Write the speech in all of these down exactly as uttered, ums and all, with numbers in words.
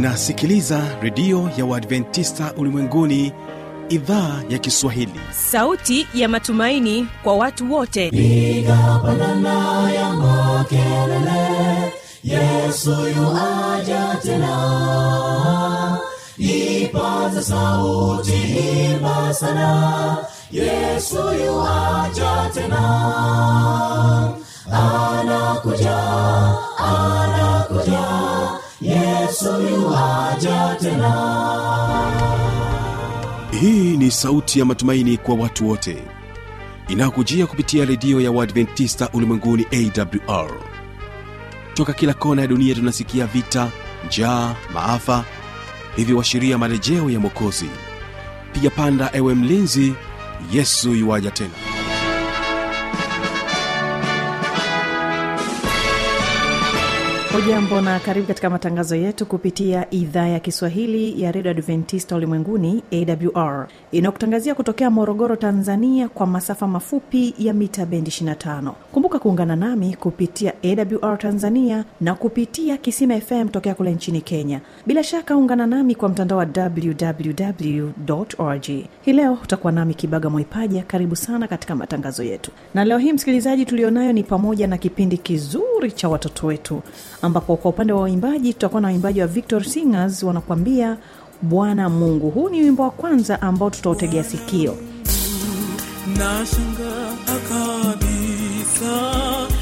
Unasikiliza redio ya Waadventista Ulimwenguni, idhaa ya Kiswahili. Sauti ya matumaini kwa watu wote. Piga pandana ya makelele, Yesu yu aja tena. Ipaza sauti, imba sana, Yesu yu aja tena. Anakuja, anakuja, Yesu yu aja tena. Hii ni sauti ya matumaini kwa watu wote, inakujia kupitia redio ya Waadventista Ulimwenguni A W R. Toka kila kona ya dunia tunasikia vita, njaa, maafa, hivyo washiria marejeo ya Mwokozi. Piga panda ewe mlinzi, Yesu yuaja tena. Hujambo na karibu katika matangazo yetu kupitia idhaa ya Kiswahili ya Radio Adventista Ulimwenguni A W R. Inakutangazia kutokea Morogoro, Tanzania kwa masafa mafupi ya mita bendi ishirini na tano. Kumbuka kuungana nami kupitia A W R Tanzania na kupitia Kisima F M tokea kule nchini Kenya. Bila shaka ungana nami kwa mtandao wa w w w dot org. Hii leo utakuwa nami Kibaga Mwaipaja. Karibu sana katika matangazo yetu. Na leo hii msikilizaji, tulionayo ni pamoja na kipindi kizuri cha watoto wetu, ambapo kwa upande wa waimbaji tutakuwa na waimbaji wa Victory Singers wanakuambia Bwana Mungu. Huu ni wimbo wa kwanza ambao tutautegea sikio. Nashangaa kabisa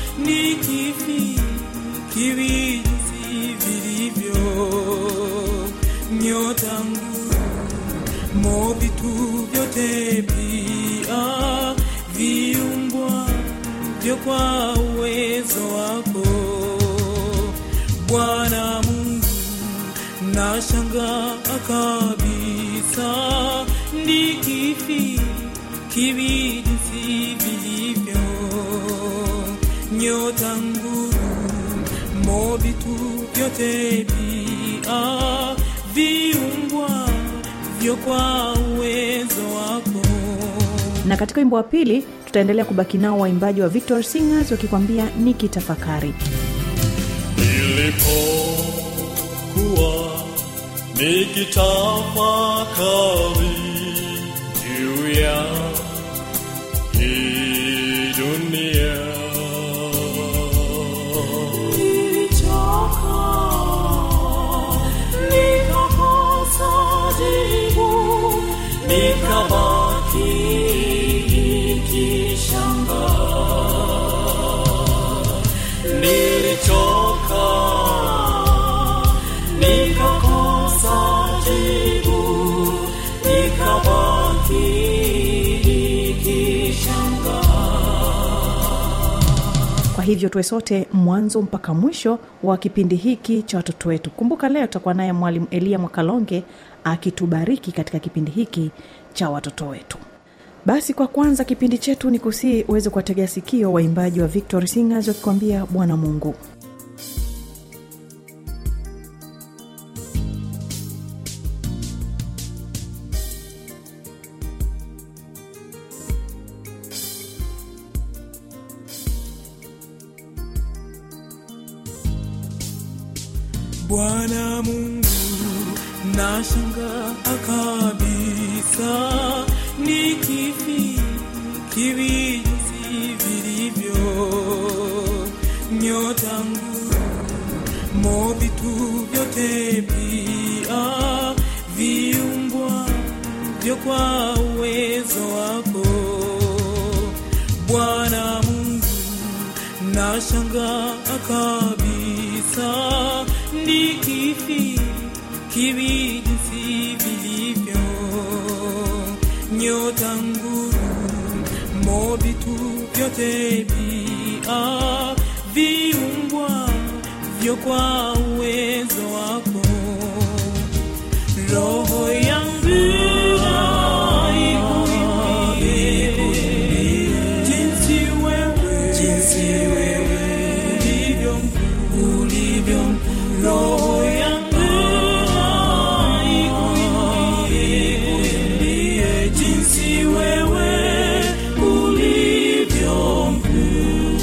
nikifikiri vilivyo, nyota ngumu vitu vyote pia viumbwa vyo kwa uwezo wako Bwana Mungu. Nashangaa kabisa nikifikiri vilivyo, nyota ngumu vitu vyote pia viumbwa vyo kwa uwezo wako. Na katika wimbo wa pili tutaendelea kubaki nao waimbaji wa Victory Singers wakikwambia nikitafakari. Nilipokuwa nikitafakari juu ya hii dunia, nilichoka nikakosa jibu, nikabaki nikishangaa. nilichoka nikakosa jibu, nikabaki nikishangaa. Kwa hivyo tuwe sote mwanzo mpaka mwisho wa kipindi hiki cha watoto wetu. Kumbuka leo tutakuwa naye Mwalimu Elia Mwakalonge akitubariki katika kipindi hiki cha watoto wetu. Basi kwa kwanza kipindi chetu ni kusi uweze kuwategea sikio waimbaji wa Victory Singers wakikwambia Bwana Mungu. Bwana Mungu, nashangaa kabisa nikifikiri vilivyo, nyota ngumu vitu vyote pia viumbwa vyo kwa uwezo wako Bwana Mungu. Nashangaa kabisa nikifikiri vilivyo, nyota ngumu vitu vyote pia viumbwa vyo kwa uwezo wako. Roho yangu ikuimbie jinsi wewe, jinsi wewe ulivyo mkuu, ulivyo mkuu. Roho yangu ikuimbie jinsi wewe ulivyo mkuu.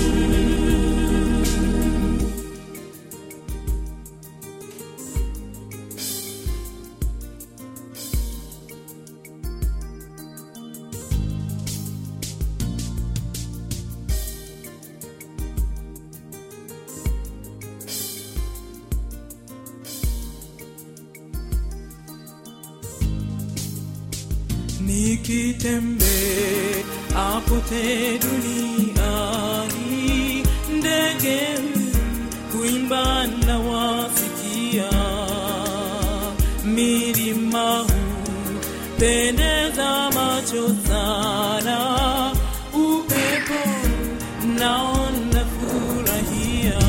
nikitembea apote duniani, ndege kuimba na wasikia, milima pendeza macho sana, upepo naona furahia,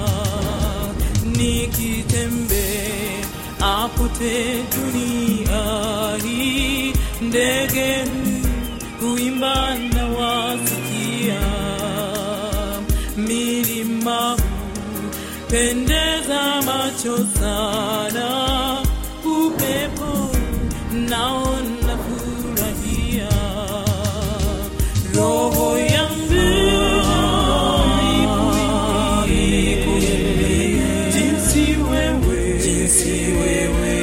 nikitembea apote duniani, ndege kuimba na wasikia, milima pendeza macho sana, upepo naona furahia, roho yangu ikuimbie jinsi wewe, jinsi wewe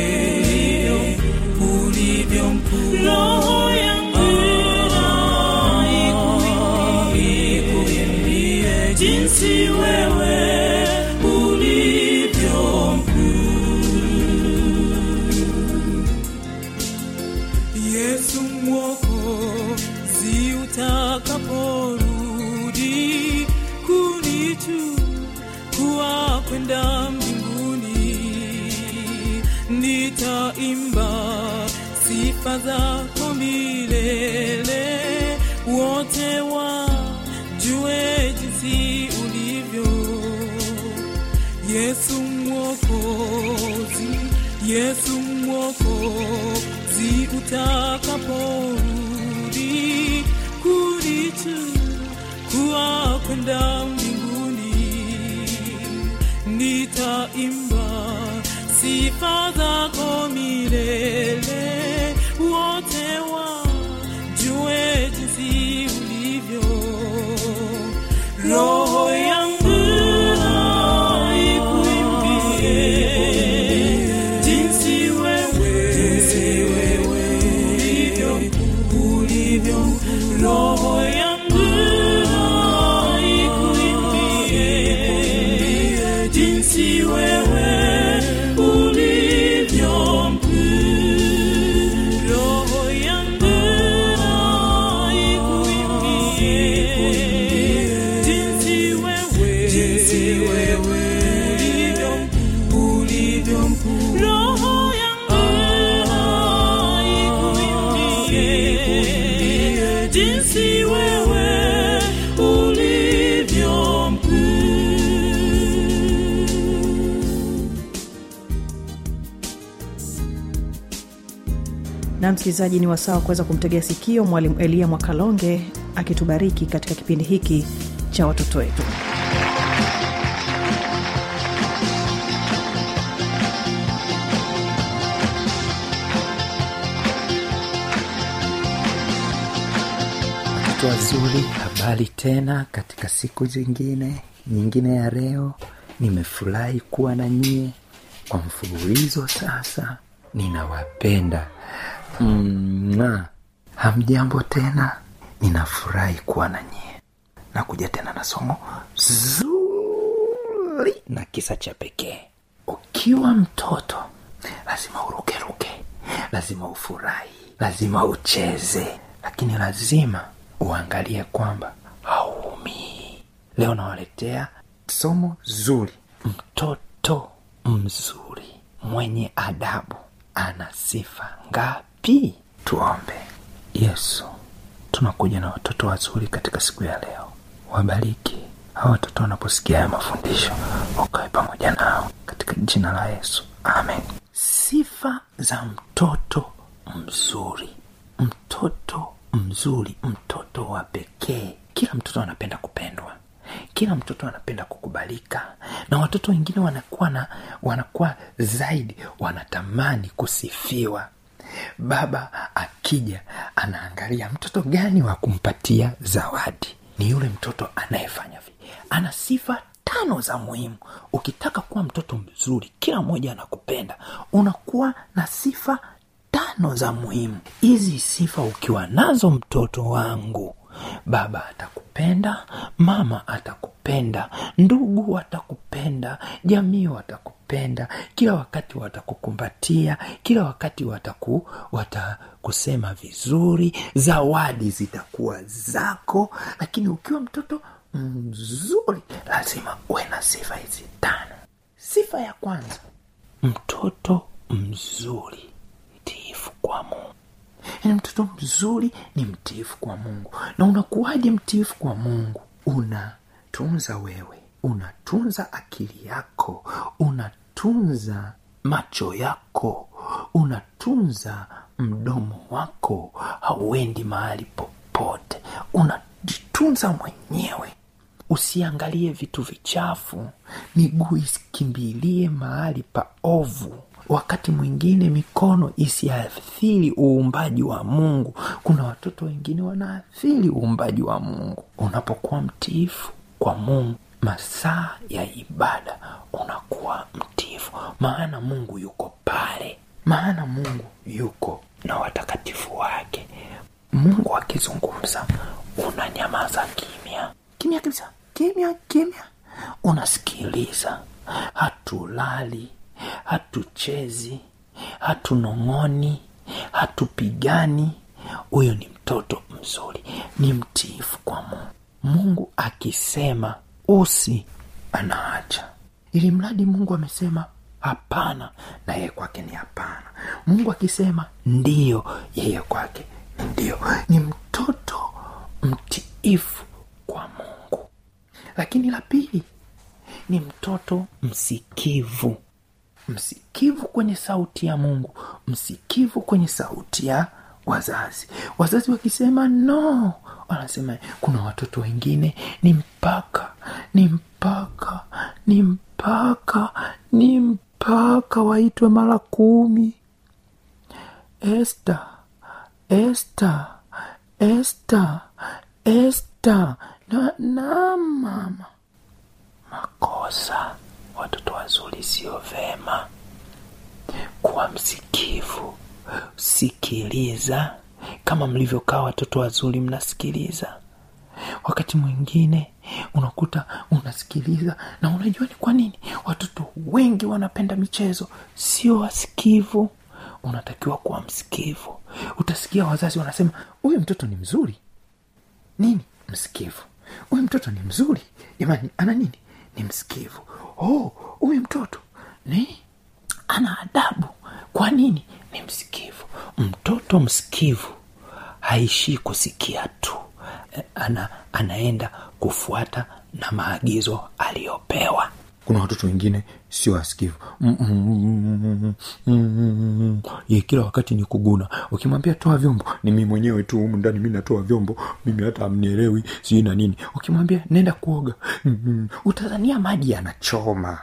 ulivyo mkuu, roho yangu ikuimbie jinsi wewe ulivyo Yesu Mwokozi, utakaporudi kunichukua kwenda mbinguni, nitaimba sifa zako milele, wote wajue jinsi ulivyo. Yesu Mwokozi, Yesu Mwokozi, utakaporudi kunichukua kwenda mbinguni, nitaimba sifa zako milele, wote wajue jinsi ulivyo. Roho yangu roho yangu ikuimbie jinsi wewe ulivyo mkuu, roho yangu ikuimbie jinsi wewe, jinsi wewe ulivyo ulivyo mkuu, roho yangu ikuimbie jinsi wewe ulivyo mkuu. Na msikilizaji, ni wasaa kuweza kumtegea sikio Mwalimu Elia Mwakalonge akitubariki katika kipindi hiki cha watoto wetu. Wazuri, habari tena katika siku zingine nyingine ya leo. Nimefurahi kuwa na nyie kwa mfululizo sasa. Ninawapenda. Mwa. Hamjambo tena. Ninafurahi kuwa na nyie. Nakuja tena na somo zuri na kisa cha pekee. Ukiwa mtoto lazima uruke ruke, lazima ufurahi, lazima ucheze, lakini lazima uangalie kwamba haumii. Leo nawaletea somo zuri. Mtoto mzuri mwenye adabu ana sifa ngapi? Tuombe. Yesu, tunakuja na watoto wazuri katika siku ya leo. Wabariki hao watoto wanaposikia haya mafundisho, ukae pamoja nao katika jina la Yesu. Amen. Sifa za mtoto mzuri. Mtoto mzuri, mtoto wa pekee. Kila mtoto anapenda kupendwa, kila mtoto anapenda kukubalika, na watoto wengine wanakuwa na wanakuwa zaidi wanatamani kusifiwa. Baba akija anaangalia mtoto gani wa kumpatia zawadi. Ni yule mtoto anayefanya hivi. Ana sifa tano za muhimu. Ukitaka kuwa mtoto mzuri, kila mmoja anakupenda, unakuwa na sifa tano za muhimu. Hizi sifa ukiwa nazo, mtoto wangu, baba atakupenda, mama atakupenda, watakupenda, ndugu watakupenda, jamii watakupenda, kila wakati watakukumbatia, kila wakati wataku watakusema vizuri, zawadi zitakuwa zako. Lakini ukiwa mtoto mzuri lazima uwe na sifa hizi tano. Sifa ya kwanza, mtoto mzuri mtiifu kwa Mungu. Yaani mtoto mzuri ni mtiifu kwa Mungu. Na unakuwaje mtiifu kwa Mungu? Unatunza wewe, unatunza akili yako, unatunza macho yako, unatunza mdomo wako, hauendi mahali popote, unajitunza mwenyewe. Usiangalie vitu vichafu, miguu isikimbilie mahali pa ovu. Wakati mwingine mikono isiathiri uumbaji wa Mungu. Kuna watoto wengine wanaathiri uumbaji wa Mungu. Unapokuwa mtiifu kwa Mungu, masaa ya ibada unakuwa mtiifu, maana Mungu yuko pale, maana Mungu yuko na watakatifu wake. Mungu akizungumza unanyamaza kimya, kimya kabisa, kimya kimya, unasikiliza. Hatulali, hatuchezi, hatunong'oni, hatupigani. Huyo ni mtoto mzuri, ni mtiifu kwa Mungu. Mungu akisema usi, anaacha. Ili mradi Mungu amesema hapana, na yeye kwake ni hapana. Mungu akisema ndio, yeye kwake ndio. Ni mtoto mtiifu kwa Mungu. Lakini la pili, ni mtoto msikivu. Msikivu kwenye sauti ya Mungu, msikivu kwenye sauti ya wazazi. Wazazi wakisema no, wanasema. Kuna watoto wengine ni mpaka, ni mpaka, ni mpaka, ni mpaka waitwe mara kumi. Esther, Esther, Esther, Esther. Na, na mama. Makosa. Watoto wazuri sio vema. Kuwa msikivu, sikiliza. Kama mlivyokaa watoto wazuri mnasikiliza. Wakati mwingine unakuta unasikiliza na unajua ni kwa nini watoto wengi wanapenda michezo, sio wasikivu. Unatakiwa kuwa msikivu. Utasikia wazazi wanasema huyu mtoto ni mzuri. Nini? Msikivu. Huyu mtoto ni mzuri. Jamani, ana nini? Ni msikivu. Oh, huyu mtoto ni ana adabu. Kwa nini? Ni msikivu. Mtoto msikivu haishi kusikia tu, ana anaenda kufuata na maagizo aliyopewa. Kuna watoto wengine sio wasikivu. Mm, mm, mm, mm, ye kila wakati ni kuguna. Ukimwambia toa vyombo, ni mimi mwenyewe tu humu ndani mimi natoa vyombo, mimi hata amnielewi sio na nini. Ukimwambia nenda kuoga, mm, mm, utadhania maji yanachoma.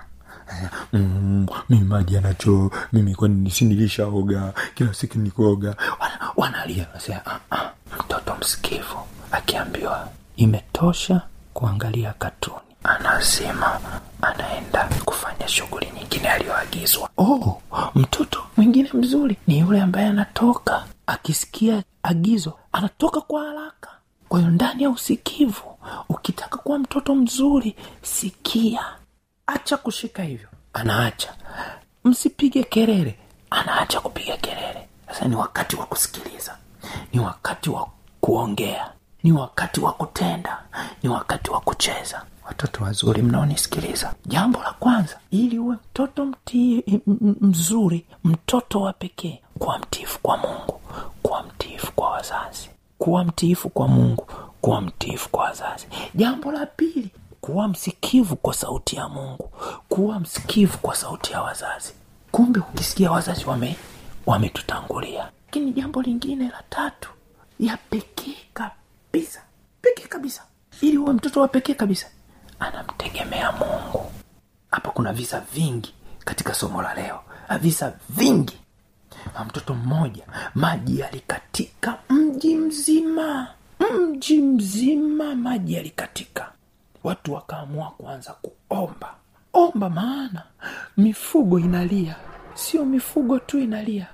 Mm, mimi maji yanachoma, mimi kwani nisinilishaoga, kila siku nikoga. Wana, wanalia sasa. Ah, ah. Mtoto msikivu akiambiwa imetosha kuangalia katuni, anasema anaenda kufanya shughuli nyingine aliyoagizwa. Oh, mtoto mwingine mzuri ni yule ambaye anatoka akisikia agizo, anatoka kwa haraka. Kwa hiyo ndani ya usikivu, ukitaka kuwa mtoto mzuri, sikia. Acha kushika hivyo, anaacha. Msipige kelele, anaacha kupiga kelele. Sasa ni wakati wa kusikiliza. Ni wakati wa kuongea. Ni wakati wa kutenda. Ni wakati wa kucheza. Watoto wazuri mnaonisikiliza, jambo la kwanza ili uwe mtoto mti, m- mzuri, mtoto wa pekee, kuwa mtiifu kwa Mungu, kuwa mtiifu kwa wazazi. Kuwa mtiifu kwa Mungu, kuwa mtiifu kwa wazazi. Jambo la pili, kuwa msikivu kwa sauti ya Mungu, kuwa msikivu kwa sauti ya wazazi. Kumbe ukisikia wazazi wame wametutangulia. Lakini jambo lingine la tatu, ya pekee kabisa, pekee kabisa, ili uwe mtoto wa pekee kabisa, anamtegemea Mungu. Hapa kuna visa vingi katika somo la leo, visa vingi. Mtoto mmoja, maji yalikatika mji mzima, mji mzima maji yalikatika. Watu wakaamua kuanza kuomba. Omba, maana mifugo inalia. Sio mifugo tu inalia,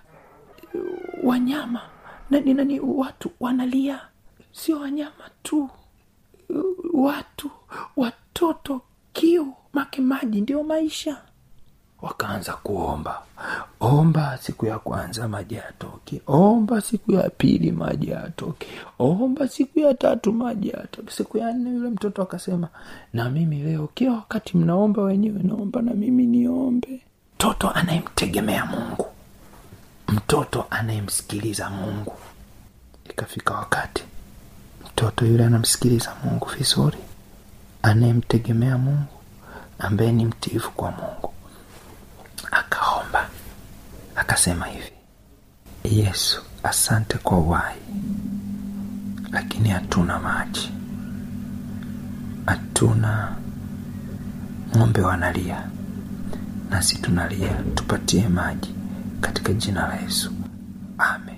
wanyama nani nani watu wanalia. Sio wanyama tu, watu, watoto mtoto kiu, make maji ndio maisha. Wakaanza kuomba. Omba siku ya kwanza maji yatoke, omba siku ya pili maji yatoke, omba siku ya tatu maji yatoke. Siku ya nne yule mtoto akasema, na mimi leo kila wakati mnaomba wenyewe naomba na mimi niombe. Mtoto anayemtegemea Mungu, mtoto anayemsikiliza Mungu. Ikafika wakati mtoto yule anamsikiliza Mungu vizuri, anayemtegemea Mungu, ambaye ni mtiifu kwa Mungu. Akaomba, akasema hivi: Yesu, asante kwa uhai, lakini hatuna maji, hatuna, ng'ombe wanalia nasi tunalia, tupatie maji katika jina la Yesu, amen.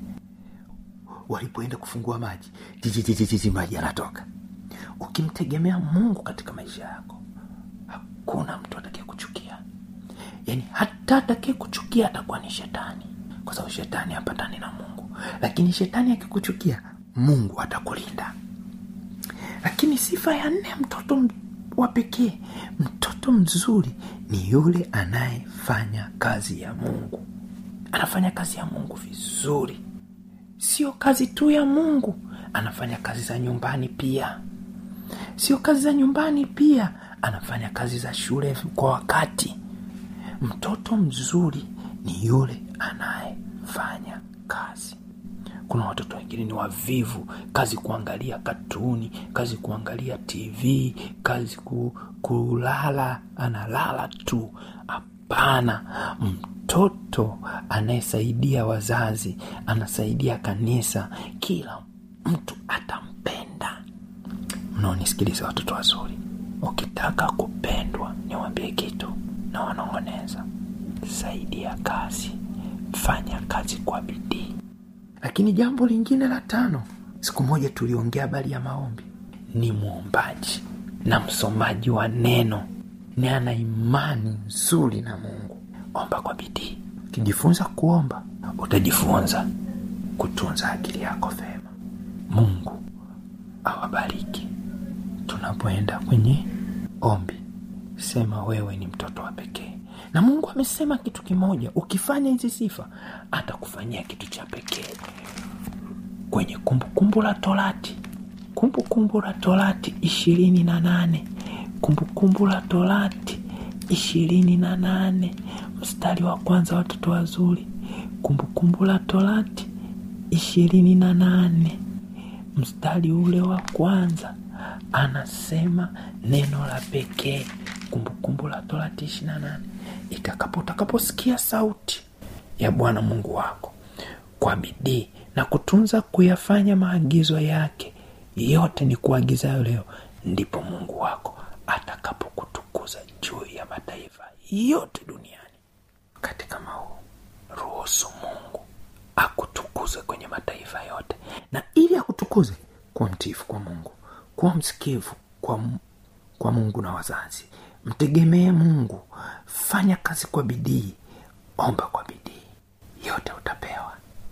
Walipoenda kufungua maji, jijijijiji maji yanatoka. Ukimtegemea Mungu katika maisha yako, hakuna mtu atakaye kuchukia. Yaani hata atakaye kuchukia atakuwa ni shetani, kwa sababu shetani hapatani na Mungu. Lakini shetani akikuchukia, Mungu atakulinda. Lakini sifa ya nne, mtoto wa pekee, mtoto mzuri ni yule anayefanya kazi ya Mungu. Anafanya kazi ya Mungu vizuri. Sio kazi tu ya Mungu, anafanya kazi za nyumbani pia. Sio kazi za nyumbani pia, anafanya kazi za shule kwa wakati. Mtoto mzuri ni yule anayefanya kazi. Kuna watoto wengine ni wavivu, kazi kuangalia katuni, kazi kuangalia T V, kazi ku, kulala, analala tu. Hapana, mtoto anayesaidia wazazi, anasaidia kanisa, kila mtu atampenda. Mnaonisikiliza watoto wazuri, ukitaka kupendwa niwaambie kitu na wanongoneza: saidia kazi, fanya kazi kwa bidii. Lakini jambo lingine la tano, siku moja tuliongea habari ya maombi. Ni muombaji na msomaji wa neno, ni ana imani nzuri na Mungu. Omba kwa bidii. Ukijifunza kuomba, utajifunza kutunza akili yako vema. Mungu awabariki. Tunapoenda kwenye ombi, sema wewe ni mtoto wa pekee. Na Mungu amesema kitu kimoja, ukifanya hizi sifa atakufanyia kitu cha pekee. Kwenye kumbukumbu la Torati, kumbukumbu la Torati ishirini na nane, kumbukumbu la Torati ishirini na nane mstari wa kwanza, watoto wazuri. Kumbukumbu la Torati ishirini na nane mstari ule wa kwanza, anasema neno la pekee. Kumbukumbu la Torati ishirini na nane, itakapo utakaposikia sauti ya Bwana Mungu wako kwa bidii na kutunza kuyafanya maagizo yake yote ni kuagizayo leo, ndipo Mungu wako atakapokutukuza juu ya mataifa yote duniani. Katika mau, ruhusu Mungu akutukuze kwenye mataifa yote. Na ili akutukuze, kuwa mtiifu kwa Mungu, kuwa msikivu kwa, kwa Mungu na wazazi. Mtegemee Mungu, fanya kazi kwa bidii, omba kwa bidii, yote utapewa.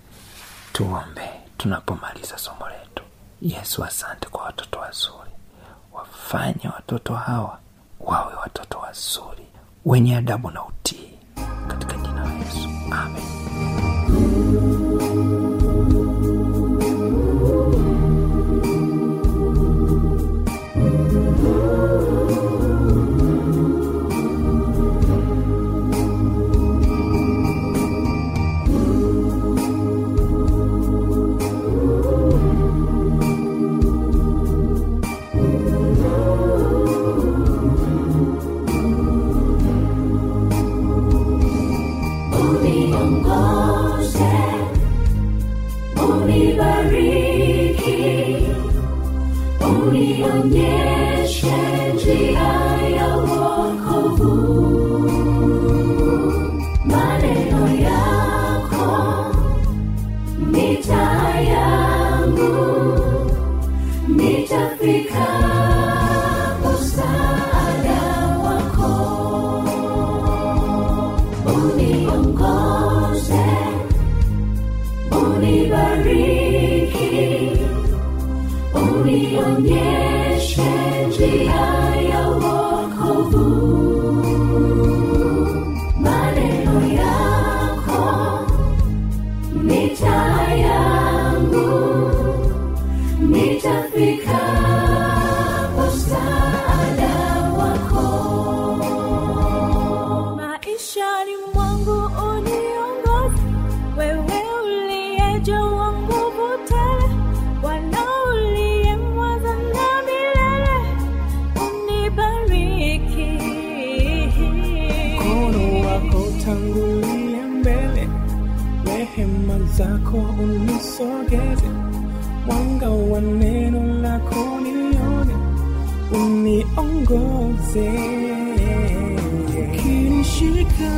Tuombe tunapomaliza somo letu. Yesu, asante kwa watoto wazuri. Wafanye watoto hawa wawe watoto wazuri, wenye adabu na utii, katika jina la Yesu, amen. Unionyeshe njia ya wokovu, maneno yako ni taa yangu, nitafika msaada wako. Uniongoze, unibariki, unionyeshe njia ya wokovu. Maneno yako ni taa yangu, nitafika msaada wako. Maishani mwangu uniongoze, wewe uliyejawa nguvu tele, Bwana uliye mwanzo na milele, unibariki. Mkono wako tangulia mbele, rehema zako unisogeze, mwanga wa neno lako nione, uniongoze. Ukinishika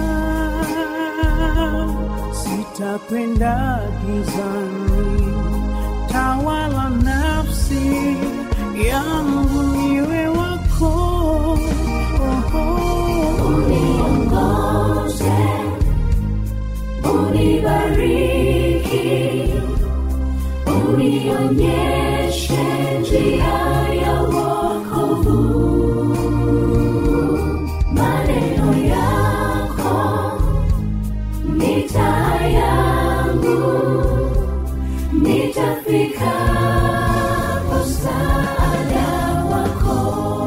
sitakwenda gizani, tawala nafsi yangu niwe wako. Oh, oh. Uniongoze, unibariki, unionyeshe njia ya wokovu. Maneno yako ni taa yangu, nitafika msaada wako.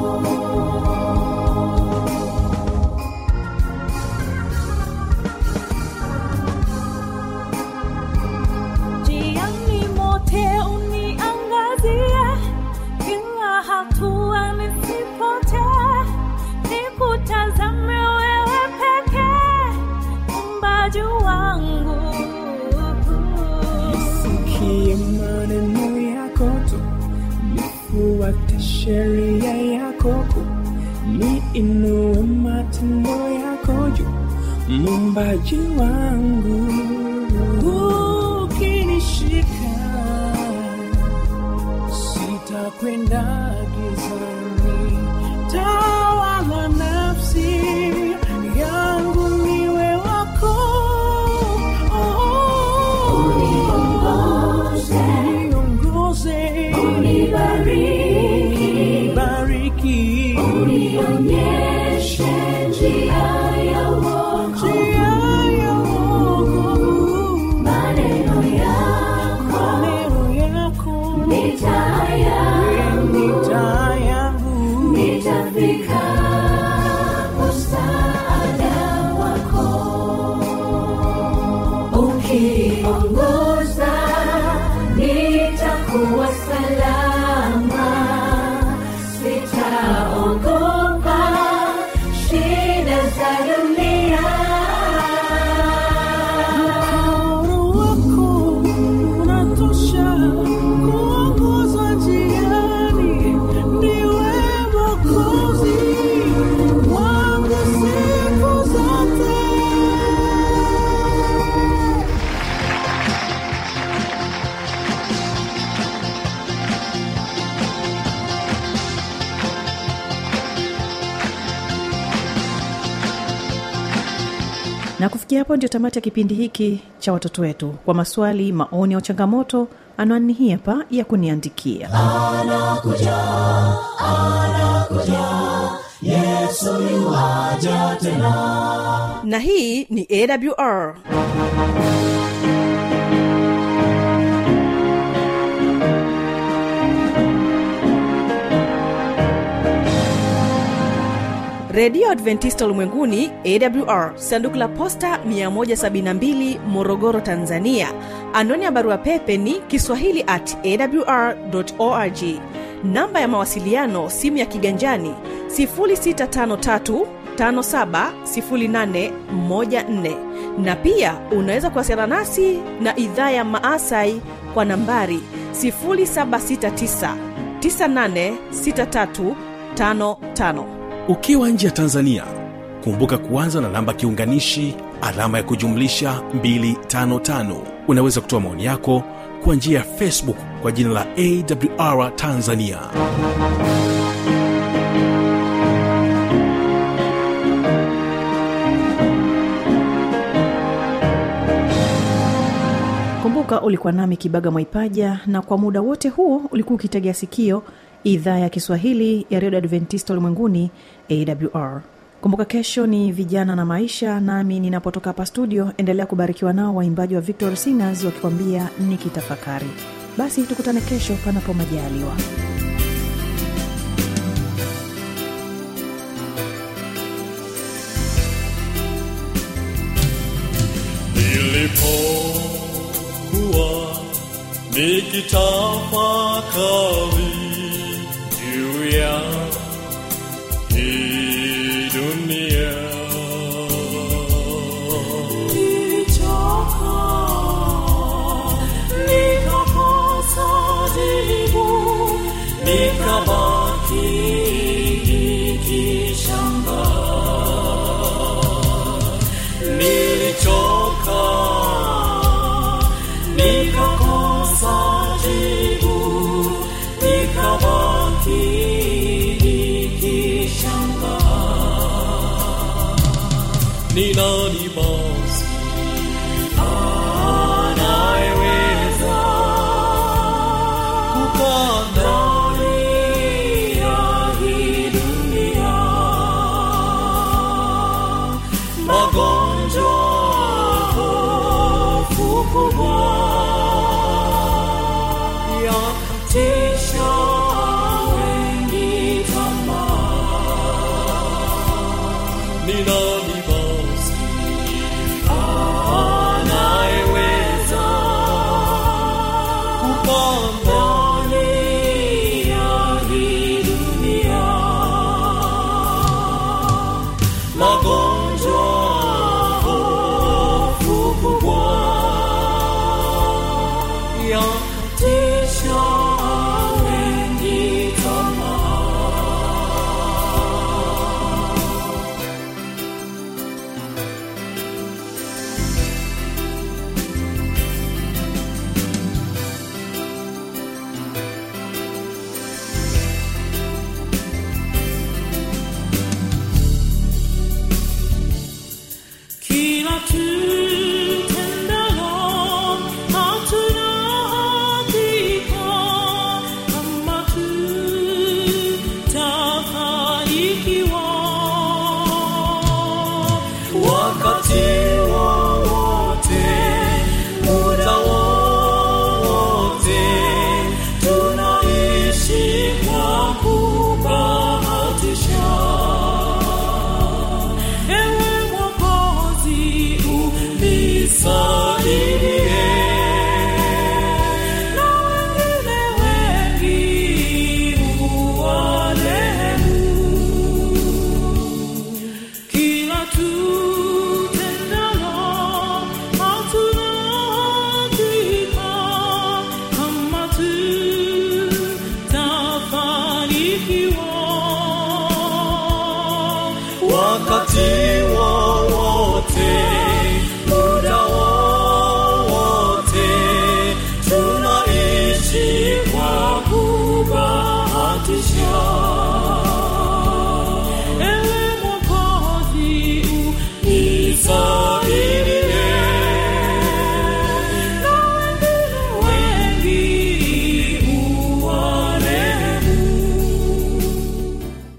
Njiani mote uniangazie, kila hatua nisipotee, nikutazame wewe pekee, Muumbaji wangu. Nisikie maneno yako tu, nifuate sheria yako kuu, niinue matendo yako juu, Muumbaji wangu. Ukinishika sitakwenda gizani, tawala nafsi yangu niwe wako. Uniongoze, Uniongoze, unibariki, bariki, unionyeshe njia ya wokovu. njia ya wokovu. Maneno yako Maneno yako ni taa yangu, ni taa yangu, nitafika msaada wako. Ukiongoza nitakuwa salama, sitaogopa shida za dunia. mkono wako unatosha kuongoza njiani, ndiwe Mwokozi wangu siku zote. Na kufikia hapo ndio tamati ya kipindi hiki cha watoto wetu. Kwa maswali, maoni au changamoto, anwani hii hapa ya kuniandikia. anakuja, anakuja, Yesu yuaja tena. Na hii ni A W R. Radio Adventista Ulimwenguni A W R, sanduku la posta mia moja sabini na mbili, Morogoro, Tanzania. Anwani ya barua pepe ni kiswahili at a w r dot org. Namba ya mawasiliano simu ya kiganjani sifuri sita tano tatu tano saba sifuri nane moja nne, na pia unaweza kuwasiliana nasi na idhaa ya Maasai kwa nambari sifuri saba sita tisa tisa nane sita tatu tano tano. Ukiwa nje ya Tanzania, kumbuka kuanza na namba kiunganishi alama ya kujumlisha mia tano tano. Unaweza kutoa maoni yako kwa njia ya Facebook kwa jina la A W R Tanzania. Kumbuka ulikuwa nami Kibaga Mwaipaja, na kwa muda wote huo ulikuwa ukitegea sikio idhaa ya Kiswahili ya Radio Adventista Ulimwenguni A W R. Kumbuka kesho ni vijana na maisha, nami ninapotoka hapa studio endelea kubarikiwa nao waimbaji wa Victory Singers wakikwambia nikitafakari. Basi tukutane kesho panapo majaliwa. Nilipokuwa nikitafakari juu ya hii dunia, nilichoka nikakosa jibu, nikabaki nikishangaa. Nilichoka nikakosa jibu, nikabaki nikishangaa. Ni nani basi anayeweza kupanda ndani ya hii dunia? Magonjwa, hofu kubwa yakatisha wengi tamaa. Ni nani basi anayeweza kupanda ndani ya hii dunia? Magonjwa, hofu kubwa yakatisha wengi tamaa. kila tutendalo hatuna hakika kama tutafanikiwa. Wakati wowote, muda wowote, tunaishi kwa kubahatisha. Ewe Mwokozi, Nisaidie na wengine wengi uwarehemu. Kila tutendalo hatuna hakika kama tutafanikiwa. wakati